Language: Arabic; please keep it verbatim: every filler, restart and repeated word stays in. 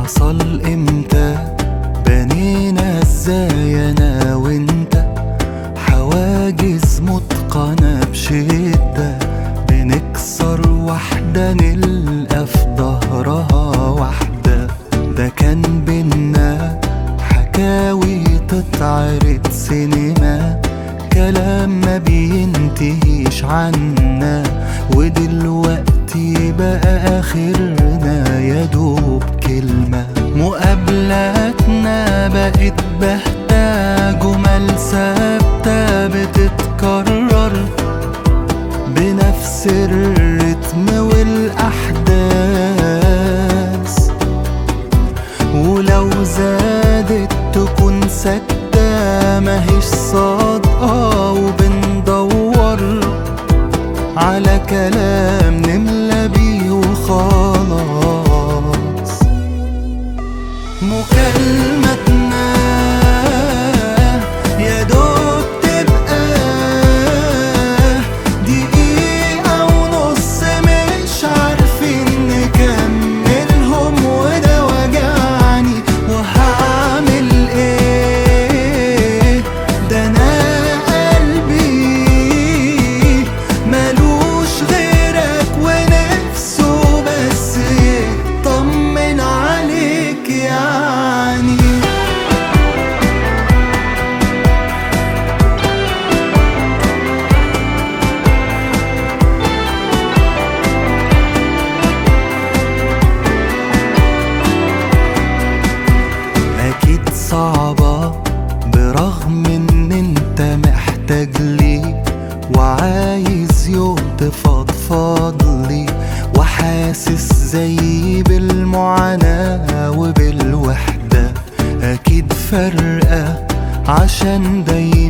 حصل امتى؟ بنينا ازاي انا وانت حواجز متقنة بشدة، بنكسر واحدة نلقى في ظهرها واحدة. ده كان بينا حكاوي تتعرض سينما، كلام ما بينتهيش عنا، ودلوقتي بقى آخرنا يا دوب كلمة. مقابلاتنا بقت بهتة، جمل ثابتة بتتكرر بنفس الرتم والأحداث، ولو زادت تكون سكتة ماهيش صادقة، وبندور على كلام نملى بيه وخلاص. مكالمتنا يا دوب تبقى دقيقة ونص، مش عارفين نكملهم، وده وجعني وهعمل ايه؟ ده انا قلبي ملوش غيرك، ونفسه بس يطمن عليك يعني. أكيد صعبة برغم إن أنت محتاج لي، وعايز يوم تفضفض لي، وحاسس زي بالمعاناة وبالوحدة. أكيد فرقة عشان دايما